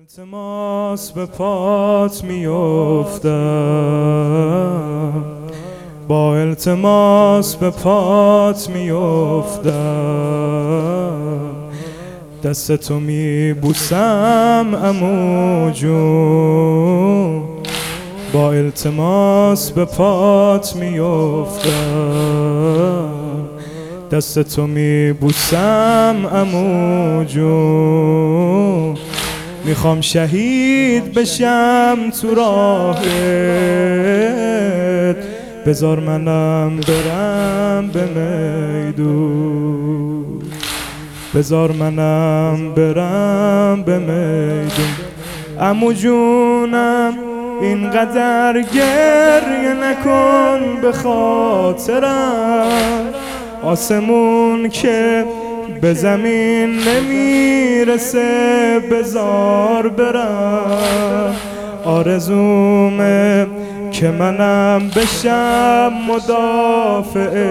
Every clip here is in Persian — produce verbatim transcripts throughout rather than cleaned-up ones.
التماس به پات میافتم، با التماس به پات میافتم، دست تو میبوسم عمو جون، با التماس به پات میافتم، دست تو میبوسم عمو جون، میخوام شهید بشم تو راهت، بذار منم برم به میدون، بذار منم برم به میدون. عمو جونم اینقدر گریه نکن به خاطرم، آسمون که به زمین نمیرسه بذار برم، آرزومه که منم بشم مدافع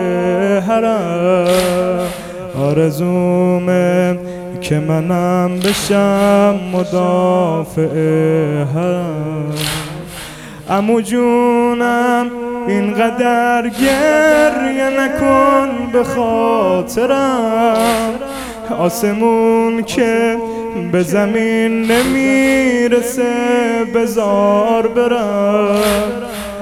حرم، آرزومه که منم بشم مدافع حرم. عمو جونم اینقدر گریه نکن به خاطرم، آسمون که به زمین نمیرسه بذار برم،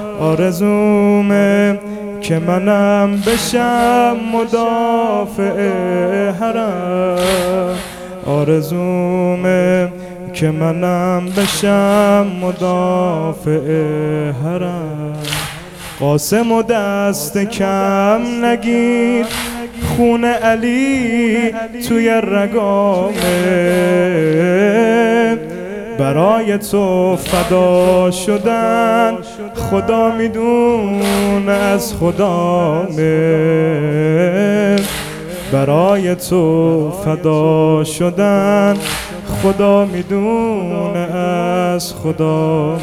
آرزومه که منم بشم مدافع حرم، آرزومه که منم بشم مدافع حرم. قاسم و دست کم نگیر، خون علی توی رگامه، برای تو فدا شدن خدا میدونه از خدامه، برای تو فدا شدن خدا میدونه از خدامه.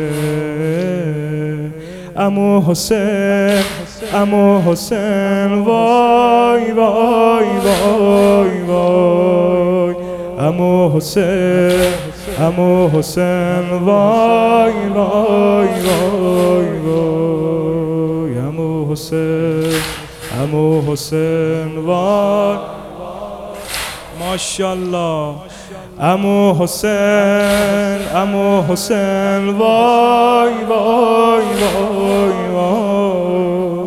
عمو حسین عمو حسین وای وای وای وای، عمو حسین عمو حسین وای وای وای وای، عمو حسین عمو حسین وای، ماشاءالله. عمو حسین عمو حسین وای وای وای وای،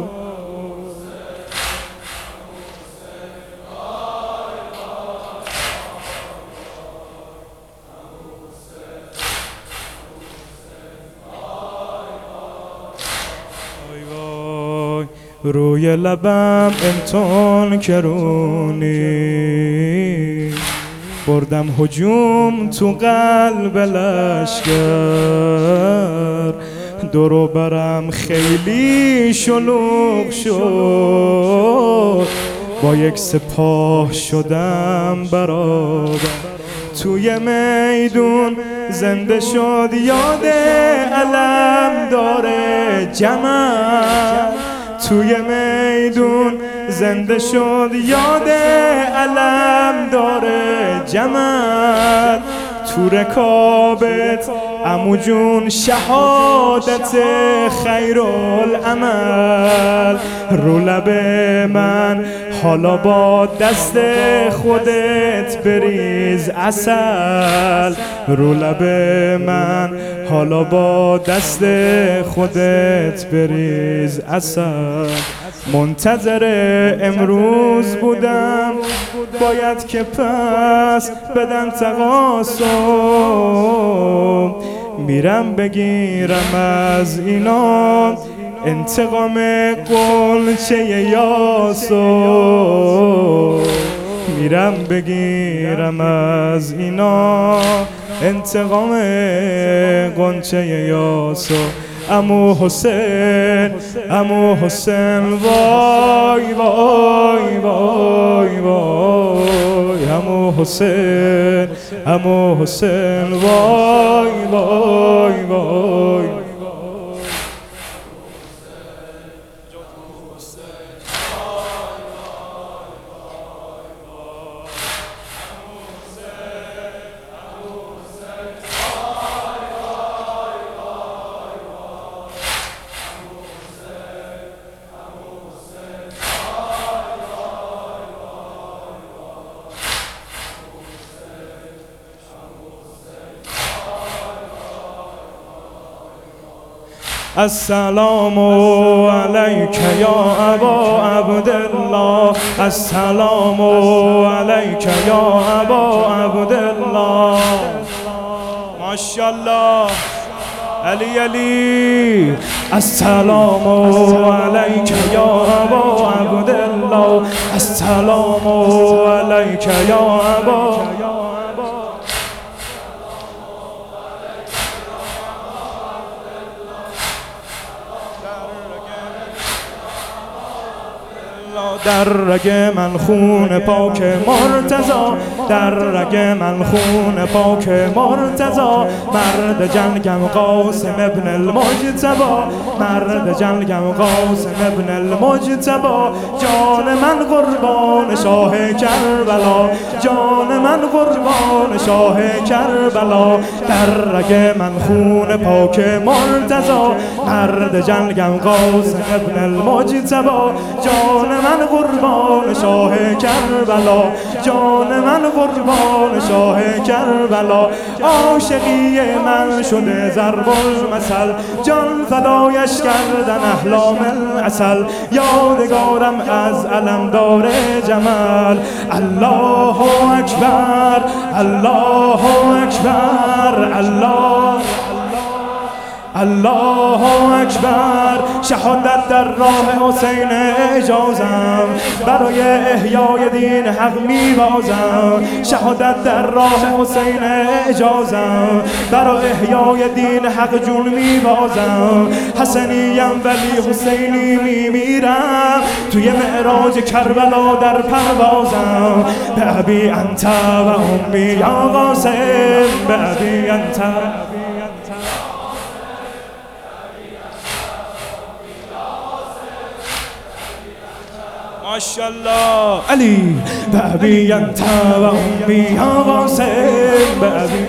روی لبم امتحان کرونی، بردم هجوم تو قلب لشکر، دورو برم خیلی شلوغ شد، با یک سپاه شدم برابر، توی میدون زنده شد یاد علم داره جمل، توی میدون زنده شد یاد علم داره جمل، تو رکابت عمو جون شهادت خیرالعمل، رو لب من حالا با دست خودت بریز عسل، رو لب من حالا با دست خودت بریز عسل. منتظر امروز بودم باید که پس بدن تقاسم، میرم بگیرم از اینا انتقام قلچه یاسو، میرم بگیرم از اینا انتقام قلچه یاسو. عمو حسین عمو حسین وای وای وای وای، عمو حسین عمو حسین وای وای وای، السلام علیک یا ابا عبدالله، السلام علیک یا ابا عبدالله. ماشاءالله علی علی. السلام علیک یا ابا عبدالله، السلام علیک یا ابا. در رگ من خون پاک مرتضا، در رگ من خون پاک مرتضا. مرد جنگم قاسم ابن المجتبی، مرد جنگم قاسم ابن المجتبی. جان من قربان شاه کربلا، جان من قربان شاه کربلا. در رگ من خون پاک مرتضا، مرد جنگم قاسم ابن المجتبی. جان من قربان شاه کربلا، جان من قربان شاه کربلا. عاشقی من شده ضرب المثل، جان فدایش کردن احلام العسل. یادگارم از علمدار جمال. الله اکبر الله اکبر الله الله اکبر. شهادت در راه حسین اجازم، برای احیای دین حق میبازم. شهادت در راه حسین اجازم، برای احیای دین حق جون میبازم. حسنیم ولی حسینی میمیرم، توی معراج کربلا در پروازم. به ابی انت و امی یا قاسم، به ابی انت. ماشاءالله علی. بابی انت و امی یا قاسم، بابی.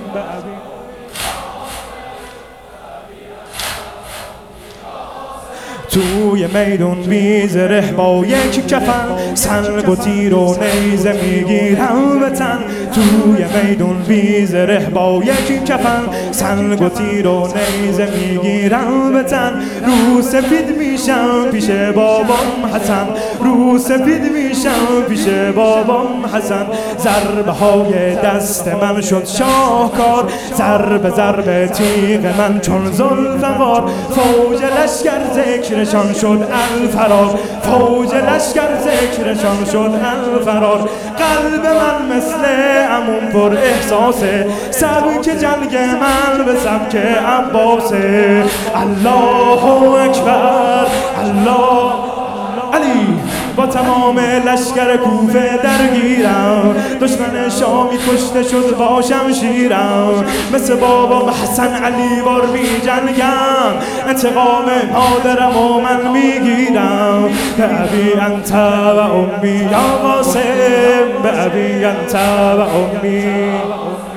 توی میدون بیزره با یک کفن، سنگ و تیر و نیزه میگیرم به تن. توی میدون بیزره با یک کفن، سنگ و تیر و نیزه میگیرم به تن. رو سفید میشم پیش بابام حسن، رو سفید میشم پیش بابام حسن. ضربه های دست من شد شاهکار، ضربه ضربه تیغ من چون ذوالفقار. فوج لشکر ذکرشان شد الفرار، فوج لشکر ذکرشان شد الفرار. قلب من مثل عموم پر احساسه، سبک جنگ من به سبک عباسه. الله اکبر الله علی. با تمام لشکر کوفه درگیرم، دشمن شامی کشته شد با شمشیرم. مثل بابام حسن علی بار می جنگم، انتقام مادرم و من میگیرم. به ابی انت و امی یا قاسم، به ابی انت و امی.